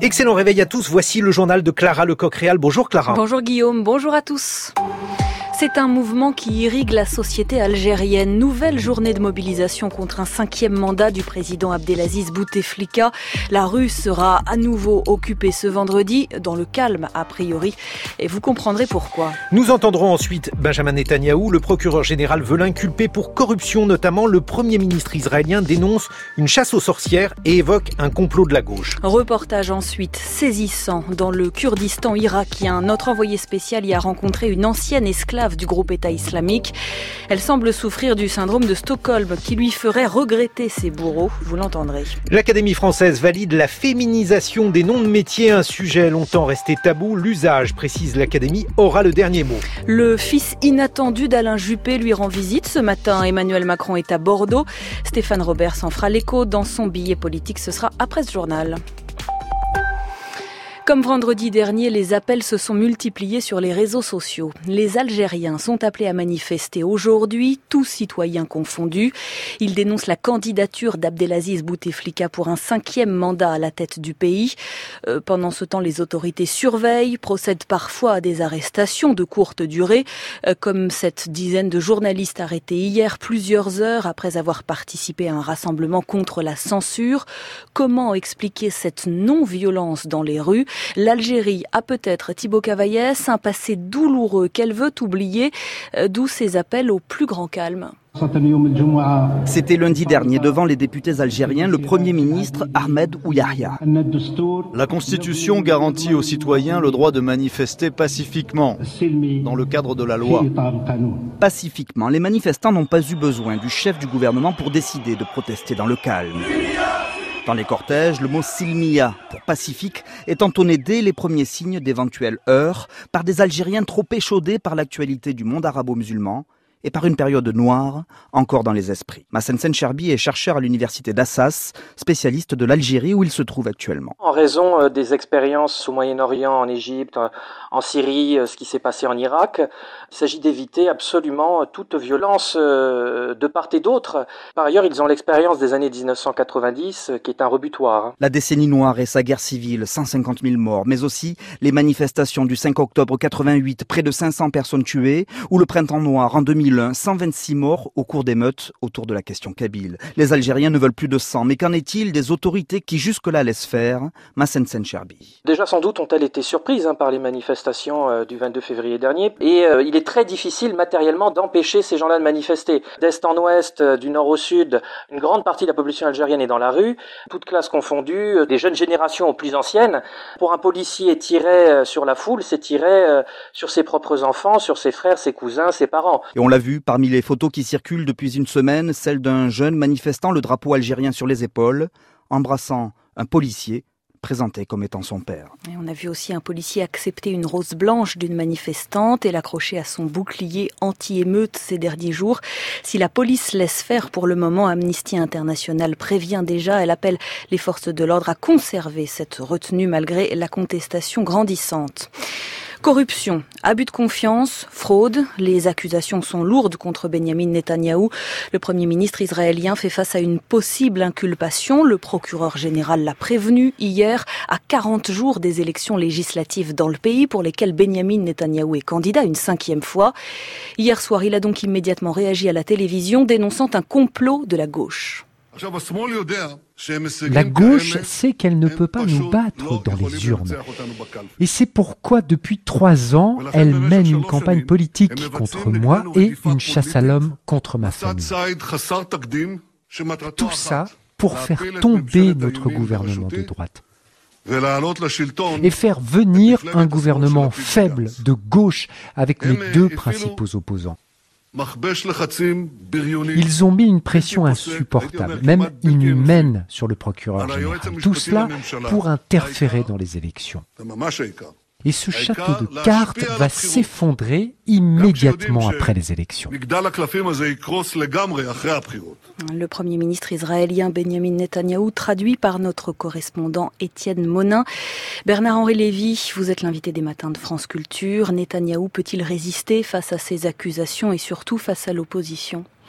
Excellent réveil à tous, voici le journal de Clara Lecoq-Réal. Bonjour Clara. Bonjour Guillaume, bonjour à tous. C'est un mouvement qui irrigue la société algérienne. Nouvelle journée de mobilisation contre un 5e mandat du président Abdelaziz Bouteflika. La rue sera à nouveau occupée ce vendredi, dans le calme a priori. Et vous comprendrez pourquoi. Nous entendrons ensuite Benjamin Netanyahou. Le procureur général veut l'inculper pour corruption notamment. Le Premier ministre israélien dénonce une chasse aux sorcières et évoque un complot de la gauche. Reportage ensuite saisissant dans le Kurdistan irakien. Notre envoyé spécial y a rencontré une ancienne esclave du groupe État islamique. Elle semble souffrir du syndrome de Stockholm qui lui ferait regretter ses bourreaux. Vous l'entendrez. L'Académie française valide la féminisation des noms de métiers, un sujet longtemps resté tabou. L'usage, précise l'Académie, aura le dernier mot. Le fils inattendu d'Alain Juppé lui rend visite. Ce matin, Emmanuel Macron est à Bordeaux. Stéphane Robert s'en fera l'écho dans son billet politique. Ce sera après ce journal. Comme vendredi dernier, les appels se sont multipliés sur les réseaux sociaux. Les Algériens sont appelés à manifester aujourd'hui, tous citoyens confondus. Ils dénoncent la candidature d'Abdelaziz Bouteflika pour un 5e mandat à la tête du pays. Pendant ce temps, les autorités surveillent, procèdent parfois à des arrestations de courte durée, comme cette dizaine de journalistes arrêtés hier, plusieurs heures après avoir participé à un rassemblement contre la censure. Comment expliquer cette non-violence dans les rues ? L'Algérie a peut-être, Thibaut Cavaillès, un passé douloureux qu'elle veut oublier, d'où ses appels au plus grand calme. C'était lundi dernier, devant les députés algériens, le Premier ministre Ahmed Ouyahia. La Constitution garantit aux citoyens le droit de manifester pacifiquement, dans le cadre de la loi. Pacifiquement, les manifestants n'ont pas eu besoin du chef du gouvernement pour décider de protester dans le calme. Dans les cortèges, le mot « silmiya » pour pacifique est entonné dès les premiers signes d'éventuelles heurts par des Algériens trop échaudés par l'actualité du monde arabo-musulman et par une période noire encore dans les esprits. Massen Cherbi est chercheur à l'université d'Assas, spécialiste de l'Algérie où il se trouve actuellement. En raison des expériences au Moyen-Orient, en Égypte, en Syrie, ce qui s'est passé en Irak, il s'agit d'éviter absolument toute violence de part et d'autre. Par ailleurs, ils ont l'expérience des années 1990 qui est un rebutoire. La décennie noire et sa guerre civile, 150 000 morts, mais aussi les manifestations du 5 octobre 88, près de 500 personnes tuées, ou le printemps noir en 2001, 126 morts au cours d'émeutes autour de la question kabyle. Les Algériens ne veulent plus de sang, mais qu'en est-il des autorités qui jusque-là laissent faire ? Massen Cherbi. Déjà sans doute ont-elles été surprises par les manifestations du 22 février dernier, et il est très difficile matériellement d'empêcher ces gens-là de manifester. D'est en ouest, du nord au sud, une grande partie de la population algérienne est dans la rue, toutes classes confondues, des jeunes générations aux plus anciennes. Pour un policier, tirer sur la foule, c'est tirer sur ses propres enfants, sur ses frères, ses cousins, ses parents. Et on l'a vu parmi les photos qui circulent depuis une semaine, celle d'un jeune manifestant le drapeau algérien sur les épaules, embrassant un policier présenté comme étant son père. Et on a vu aussi un policier accepter une rose blanche d'une manifestante et l'accrocher à son bouclier anti-émeute ces derniers jours. Si la police laisse faire pour le moment, Amnesty International prévient déjà. Elle appelle les forces de l'ordre à conserver cette retenue malgré la contestation grandissante. Corruption, abus de confiance, fraude, les accusations sont lourdes contre Benjamin Netanyahou. Le Premier ministre israélien fait face à une possible inculpation. Le procureur général l'a prévenu hier, à 40 jours des élections législatives dans le pays pour lesquelles Benjamin Netanyahou est candidat une 5e fois. Hier soir, il a donc immédiatement réagi à la télévision dénonçant un complot de la gauche. La gauche sait qu'elle ne peut pas nous battre dans les urnes. Et c'est pourquoi, depuis 3 ans, elle mène une campagne politique contre moi et une chasse à l'homme contre ma famille. Tout ça pour faire tomber notre gouvernement de droite. Et faire venir un gouvernement faible de gauche avec mes 2 principaux opposants. Ils ont mis une pression insupportable, même inhumaine sur le procureur général. Tout cela pour interférer dans les élections. Et ce château de cartes va s'effondrer immédiatement après les élections. Le Premier ministre israélien Benjamin Netanyahou, traduit par notre correspondant Étienne Monin. Bernard-Henri Lévy, vous êtes l'invité des matins de France Culture. Netanyahou peut-il résister face à ces accusations et surtout face à l'opposition ?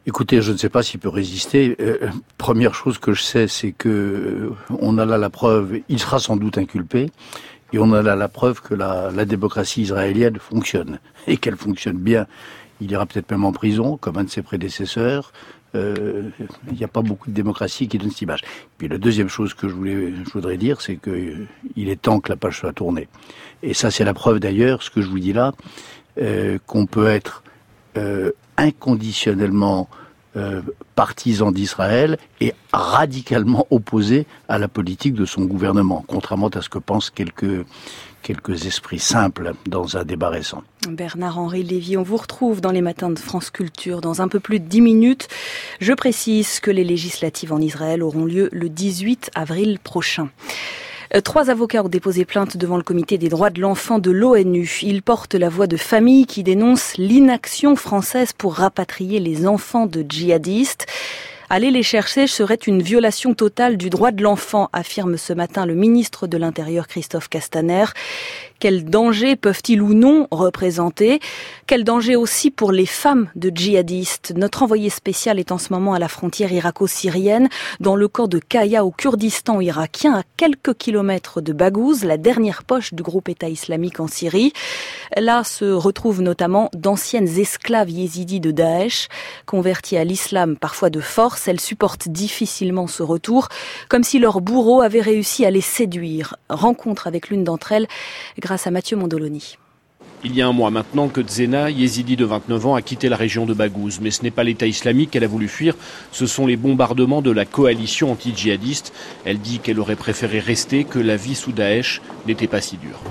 Écoutez, je ne sais pas s'il peut résister. Première chose que je sais, c'est que on a là la preuve, il sera sans doute inculpé, et on a là la preuve que la démocratie israélienne fonctionne, et qu'elle fonctionne bien. Il ira peut-être même en prison, comme un de ses prédécesseurs. Il n'y a pas beaucoup de démocratie qui donne cette image. Puis la deuxième chose que je voudrais dire, c'est que il est temps que la page soit tournée. Et ça, c'est la preuve d'ailleurs, ce que je vous dis là, qu'on peut être inconditionnellement partisan d'Israël et radicalement opposé à la politique de son gouvernement, contrairement à ce que pensent quelques esprits simples dans un débat récent. Bernard-Henri Lévy, on vous retrouve dans les matins de France Culture dans un peu plus de 10 minutes. Je précise que les législatives en Israël auront lieu le 18 avril prochain. 3 avocats ont déposé plainte devant le comité des droits de l'enfant de l'ONU. Ils portent la voix de familles qui dénoncent l'inaction française pour rapatrier les enfants de djihadistes. Aller les chercher serait une violation totale du droit de l'enfant, affirme ce matin le ministre de l'Intérieur Christophe Castaner. Quels dangers peuvent-ils ou non représenter ? Quel danger aussi pour les femmes de djihadistes ? Notre envoyé spécial est en ce moment à la frontière irako-syrienne, dans le camp de Kaya au Kurdistan irakien, à quelques kilomètres de Baghouz, la dernière poche du groupe État islamique en Syrie. Là se retrouvent notamment d'anciennes esclaves yézidis de Daesh, converties à l'islam parfois de force. Elles supportent difficilement ce retour, comme si leur bourreau avait réussi à les séduire. Rencontre avec l'une d'entre elles, grâce à Mathieu Mondoloni. Il y a un mois maintenant que Zena, yézidi de 29 ans, a quitté la région de Baghouz. Mais ce n'est pas l'État islamique qu'elle a voulu fuir, ce sont les bombardements de la coalition anti-djihadiste. Elle dit qu'elle aurait préféré rester, que la vie sous Daesh n'était pas si dure.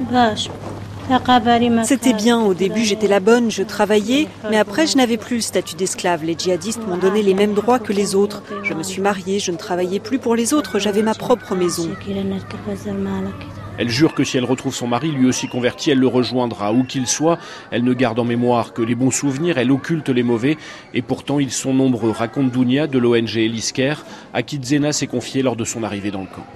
C'était bien, au début j'étais la bonne, je travaillais, mais après je n'avais plus le statut d'esclave. Les djihadistes m'ont donné les mêmes droits que les autres. Je me suis mariée, je ne travaillais plus pour les autres, j'avais ma propre maison. Elle jure que si elle retrouve son mari, lui aussi converti, elle le rejoindra. Où qu'il soit, elle ne garde en mémoire que les bons souvenirs, elle occulte les mauvais. Et pourtant, ils sont nombreux, raconte Dounia de l'ONG Elisker, à qui Zena s'est confiée lors de son arrivée dans le camp.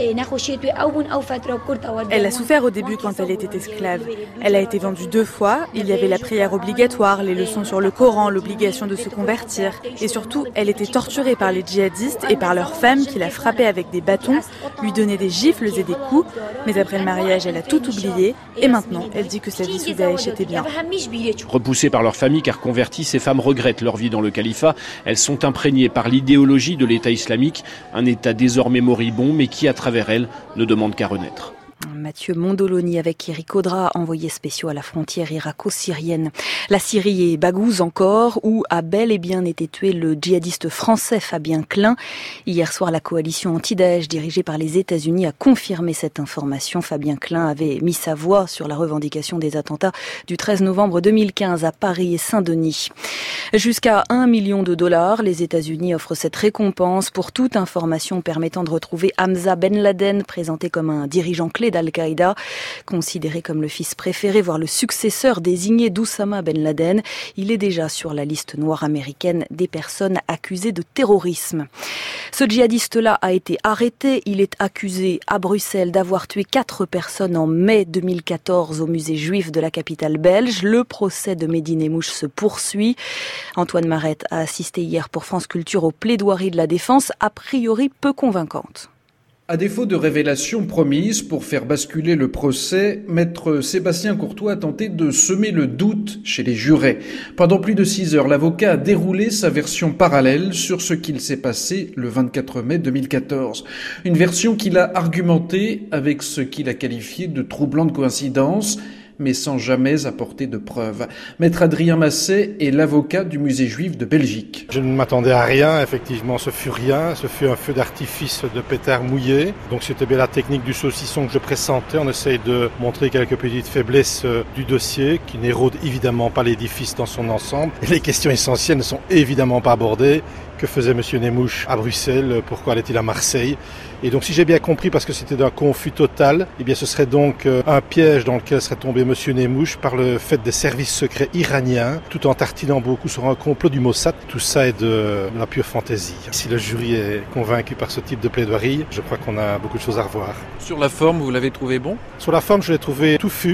Elle a souffert au début quand elle était esclave. Elle a été vendue 2 fois. Il y avait la prière obligatoire, les leçons sur le Coran, l'obligation de se convertir. Et surtout, elle était torturée par les djihadistes et par leurs femmes qui la frappaient avec des bâtons, lui donnaient des gifles et des coups. Mais après le mariage, elle a tout oublié et maintenant, elle dit que sa vie sous Daesh était bien. Repoussées par leur famille car converties, ces femmes regrettent leur vie dans le califat. Elles sont imprégnées par l'idéologie de l'État islamique, un État désormais moribond mais qui, à travers elles, ne demande qu'à renaître. Mathieu Mondoloni avec Eric Audra, envoyé spéciaux à la frontière irako-syrienne. La Syrie et Baghouz encore, où a bel et bien été tué le djihadiste français Fabien Klein. Hier soir, la coalition anti-Daesh dirigée par les États-Unis a confirmé cette information. Fabien Klein avait mis sa voix sur la revendication des attentats du 13 novembre 2015 à Paris et Saint-Denis. Jusqu'à $1 million, les États-Unis offrent cette récompense pour toute information permettant de retrouver Hamza Ben Laden, présenté comme un dirigeant clé d'Al-Qaïda, considéré comme le fils préféré, voire le successeur désigné d'Oussama Ben Laden. Il est déjà sur la liste noire américaine des personnes accusées de terrorisme. Ce djihadiste-là a été arrêté. Il est accusé à Bruxelles d'avoir tué 4 personnes en mai 2014 au musée juif de la capitale belge. Le procès de Mehdi Nemmouche se poursuit. Antoine Marette a assisté hier pour France Culture aux plaidoiries de la défense, a priori peu convaincantes. À défaut de révélations promises pour faire basculer le procès, maître Sébastien Courtois a tenté de semer le doute chez les jurés. Pendant plus de 6 heures, l'avocat a déroulé sa version parallèle sur ce qu'il s'est passé le 24 mai 2014. Une version qu'il a argumentée avec ce qu'il a qualifié de troublante coïncidence, mais sans jamais apporter de preuves. Maître Adrien Masset est l'avocat du musée juif de Belgique. Je ne m'attendais à rien, effectivement, ce fut rien. Ce fut un feu d'artifice de pétard mouillé. Donc c'était bien la technique du saucisson que je pressentais. On essaye de montrer quelques petites faiblesses du dossier qui n'érode évidemment pas l'édifice dans son ensemble. Et les questions essentielles ne sont évidemment pas abordées. Que faisait M. Nemmouche à Bruxelles? Pourquoi allait-il à Marseille? Et donc si j'ai bien compris, parce que c'était d'un confus total, eh bien ce serait donc un piège dans lequel serait tombé M. Nemmouche par le fait des services secrets iraniens, tout en tartinant beaucoup sur un complot du Mossad. Tout ça est de la pure fantaisie. Si le jury est convaincu par ce type de plaidoirie, je crois qu'on a beaucoup de choses à revoir. Sur la forme, vous l'avez trouvé bon? Sur la forme, je l'ai trouvé touffu,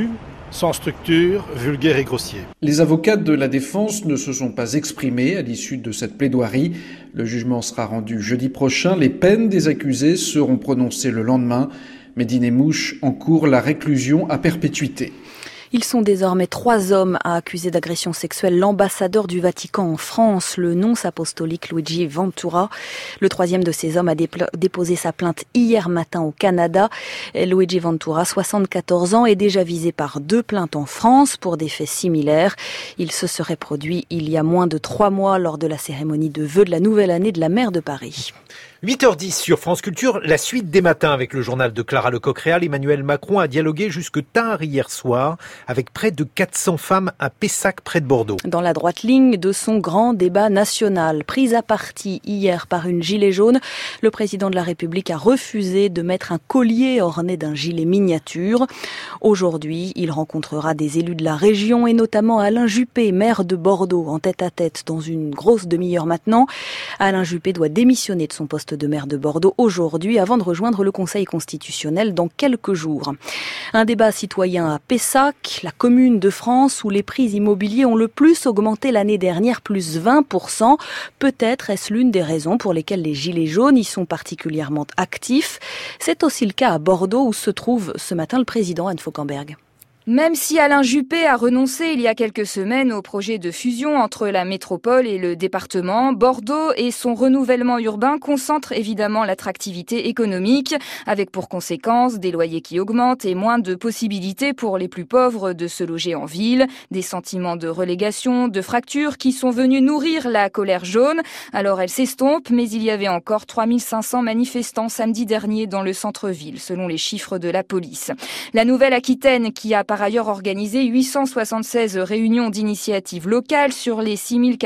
sans structure, vulgaire et grossier. Les avocats de la défense ne se sont pas exprimés à l'issue de cette plaidoirie. Le jugement sera rendu jeudi prochain. Les peines des accusés seront prononcées le lendemain. Mehdi Nemmouche encourt la réclusion à perpétuité. Ils sont désormais 3 hommes à accuser d'agression sexuelle l'ambassadeur du Vatican en France, le nonce apostolique Luigi Ventura. Le 3e de ces hommes a déposé sa plainte hier matin au Canada. Luigi Ventura, 74 ans, est déjà visé par 2 plaintes en France pour des faits similaires. Il se serait produit il y a moins de 3 mois lors de la cérémonie de vœux de la nouvelle année de la maire de Paris. 8h10 sur France Culture, la suite des matins avec le journal de Clara Lecoq-Réal. Emmanuel Macron a dialogué jusque tard hier soir avec près de 400 femmes à Pessac, près de Bordeaux. Dans la droite ligne de son grand débat national, pris à partie hier par une gilet jaune, le président de la République a refusé de mettre un collier orné d'un gilet miniature. Aujourd'hui, il rencontrera des élus de la région et notamment Alain Juppé, maire de Bordeaux, en tête-à-tête dans une grosse demi-heure maintenant. Alain Juppé doit démissionner de son poste de maire de Bordeaux aujourd'hui avant de rejoindre le Conseil constitutionnel dans quelques jours. Un débat citoyen à Pessac, la commune de France où les prix immobiliers ont le plus augmenté l'année dernière, plus 20%. Peut-être est-ce l'une des raisons pour lesquelles les gilets jaunes y sont particulièrement actifs. C'est aussi le cas à Bordeaux où se trouve ce matin le président Anne Fauquemberg. Même si Alain Juppé a renoncé il y a quelques semaines au projet de fusion entre la métropole et le département, Bordeaux et son renouvellement urbain concentrent évidemment l'attractivité économique, avec pour conséquence des loyers qui augmentent et moins de possibilités pour les plus pauvres de se loger en ville, des sentiments de relégation, de fractures qui sont venus nourrir la colère jaune. Alors elle s'estompe, mais il y avait encore 3500 manifestants samedi dernier dans le centre-ville, selon les chiffres de la police. La Nouvelle-Aquitaine, qui a par ailleurs organisé 876 réunions d'initiatives locales sur les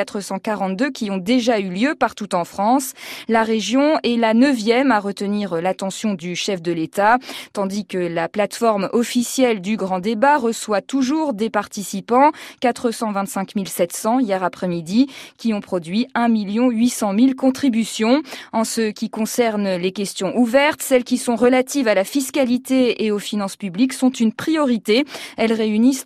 6442 qui ont déjà eu lieu partout en France. La région est la 9e à retenir l'attention du chef de l'État, tandis que la plateforme officielle du grand débat reçoit toujours des participants, 425 700 hier après-midi, qui ont produit 1 800 000 contributions. En ce qui concerne les questions ouvertes, celles qui sont relatives à la fiscalité et aux finances publiques sont une priorité. Elles réunissent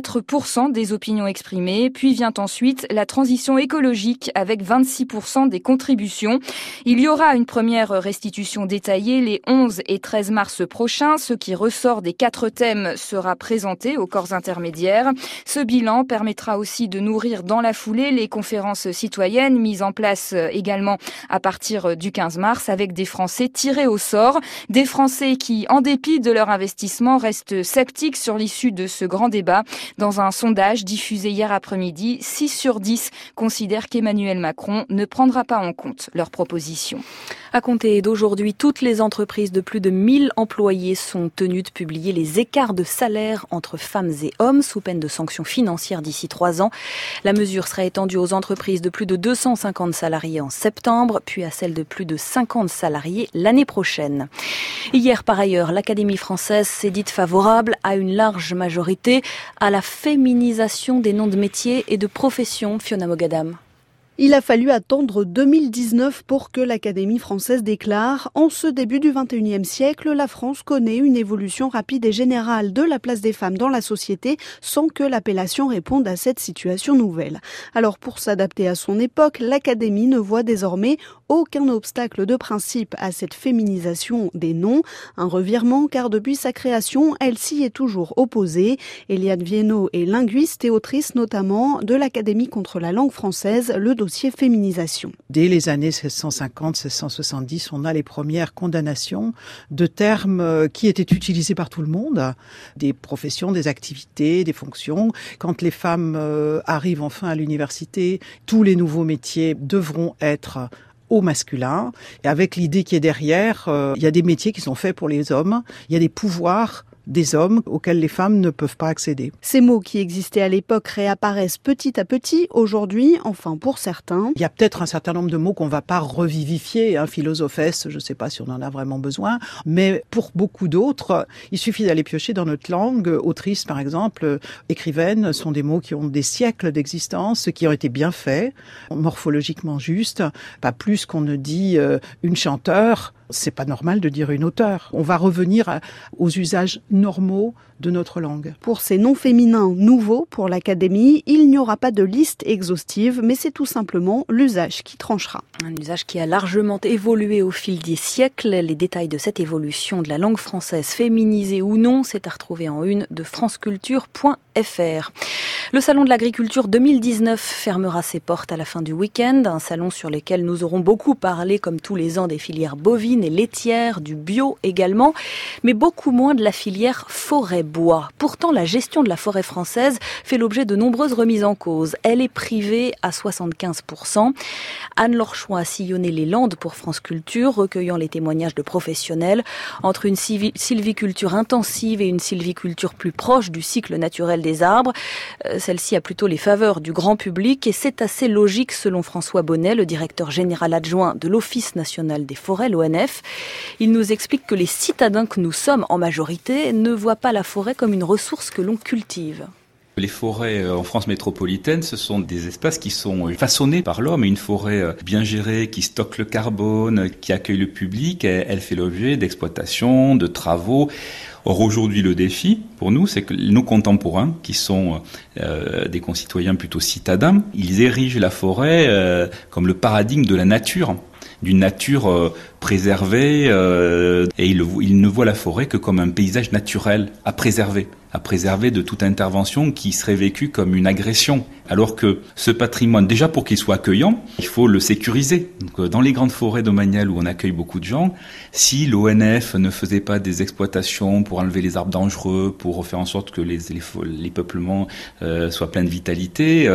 34% des opinions exprimées, puis vient ensuite la transition écologique avec 26% des contributions. Il y aura une première restitution détaillée les 11 et 13 mars prochains. Ce qui ressort des 4 thèmes sera présenté aux corps intermédiaires. Ce bilan permettra aussi de nourrir dans la foulée les conférences citoyennes mises en place également à partir du 15 mars avec des Français tirés au sort. Des Français qui, en dépit de leur investissement, restent sceptiques sur l'issue de ce grand débat. Dans un sondage diffusé hier après-midi, 6 sur 10 considèrent qu'Emmanuel Macron ne prendra pas en compte leurs propositions. À compter d'aujourd'hui, toutes les entreprises de plus de 1000 employés sont tenues de publier les écarts de salaire entre femmes et hommes sous peine de sanctions financières d'ici 3 ans. La mesure sera étendue aux entreprises de plus de 250 salariés en septembre, puis à celles de plus de 50 salariés l'année prochaine. Hier, par ailleurs, l'Académie française s'est dite favorable à une large majorité à la féminisation des noms de métiers et de professions. Fiona Mogadam. Il a fallu attendre 2019 pour que l'Académie française déclare « En ce début du XXIe siècle, la France connaît une évolution rapide et générale de la place des femmes dans la société sans que l'appellation réponde à cette situation nouvelle. » Alors pour s'adapter à son époque, l'Académie ne voit désormais aucun obstacle de principe à cette féminisation des noms. Un revirement car depuis sa création, elle s'y est toujours opposée. Eliane Viennot est linguiste et autrice notamment de l'Académie contre la langue française, le dossier féminisation. Dès les années 1650-1670, on a les premières condamnations de termes qui étaient utilisés par tout le monde, des professions, des activités, des fonctions. Quand les femmes arrivent enfin à l'université, tous les nouveaux métiers devront être au masculin. Et avec l'idée qui est derrière, il y a des métiers qui sont faits pour les hommes, il y a des pouvoirs des hommes auxquels les femmes ne peuvent pas accéder. Ces mots qui existaient à l'époque réapparaissent petit à petit aujourd'hui, enfin pour certains. Il y a peut-être un certain nombre de mots qu'on ne va pas revivifier, philosophesse, je ne sais pas si on en a vraiment besoin, mais pour beaucoup d'autres, il suffit d'aller piocher dans notre langue. Autrice par exemple, écrivaine, sont des mots qui ont des siècles d'existence, qui ont été bien faits, morphologiquement justes, pas plus qu'on ne dit une chanteur C'est pas normal de dire une auteure. On va revenir aux usages normaux de notre langue. Pour ces noms féminins nouveaux pour l'Académie, il n'y aura pas de liste exhaustive, mais c'est tout simplement l'usage qui tranchera. Un usage qui a largement évolué au fil des siècles. Les détails de cette évolution de la langue française, féminisée ou non, c'est à retrouver en une de franceculture.fr. Le salon de l'agriculture 2019 fermera ses portes à la fin du week-end. Un salon sur lequel nous aurons beaucoup parlé, comme tous les ans, des filières bovines et laitières, du bio également, mais beaucoup moins de la filière forêt-bois. Pourtant, la gestion de la forêt française fait l'objet de nombreuses remises en cause. Elle est privée à 75%. Anne-Laure Chouin a sillonné les Landes pour France Culture, recueillant les témoignages de professionnels. Entre une sylviculture intensive et une sylviculture plus proche du cycle naturel des arbres, celle-ci a plutôt les faveurs du grand public et c'est assez logique selon François Bonnet, le directeur général adjoint de l'Office national des forêts, l'ONF. Il nous explique que les citadins que nous sommes en majorité ne voient pas la forêt comme une ressource que l'on cultive. Les forêts en France métropolitaine, ce sont des espaces qui sont façonnés par l'homme. Une forêt bien gérée, qui stocke le carbone, qui accueille le public, elle fait l'objet d'exploitation, de travaux. Or aujourd'hui, le défi pour nous, c'est que nos contemporains, qui sont des concitoyens plutôt citadins, ils érigent la forêt comme le paradigme de la nature, d'une nature préservée, et ils ne voient la forêt que comme un paysage naturel à préserver de toute intervention qui serait vécue comme une agression. Alors que ce patrimoine, déjà pour qu'il soit accueillant, il faut le sécuriser. Donc, dans les grandes forêts domaniales où on accueille beaucoup de gens, si l'ONF ne faisait pas des exploitations pour enlever les arbres dangereux, pour faire en sorte que les peuplements soient pleins de vitalité,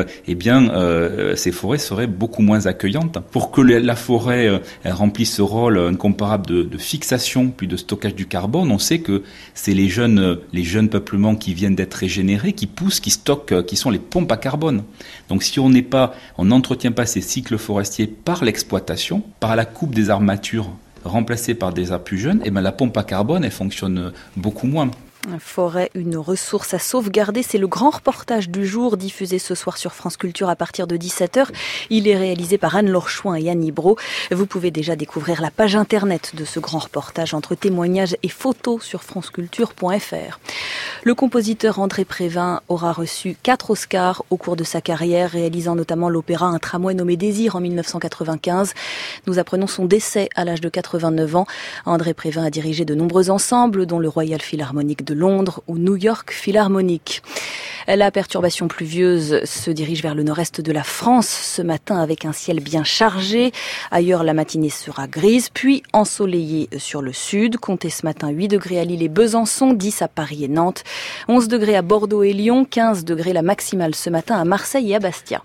ces forêts seraient beaucoup moins accueillantes. Pour que la forêt elle remplisse ce rôle incomparable de fixation puis de stockage du carbone, on sait que c'est les jeunes peuplements qui viennent d'être régénérés, qui poussent, qui stockent, qui sont les pompes à carbone. Donc si on n'entretient pas ces cycles forestiers par l'exploitation, par la coupe des arbres matures remplacés par des arbres plus jeunes, la pompe à carbone, elle fonctionne beaucoup moins. Forêt, une ressource à sauvegarder, c'est le grand reportage du jour diffusé ce soir sur France Culture à partir de 17h. Il est réalisé par Anne-Laure Chouin et Annie Brault. Vous pouvez déjà découvrir la page internet de ce grand reportage entre témoignages et photos sur franceculture.fr. Le compositeur André Prévin aura reçu 4 Oscars au cours de sa carrière, réalisant notamment l'opéra Un tramway nommé Désir en 1995. Nous apprenons son décès à l'âge de 89 ans. André Prévin a dirigé de nombreux ensembles, dont le Royal Philharmonic de Londres ou New York Philharmonic. La perturbation pluvieuse se dirige vers le nord-est de la France ce matin avec un ciel bien chargé. Ailleurs, la matinée sera grise, puis ensoleillée sur le sud. Comptez ce matin 8 degrés à Lille et Besançon, 10 à Paris et Nantes, 11 degrés à Bordeaux et Lyon, 15 degrés la maximale ce matin à Marseille et à Bastia.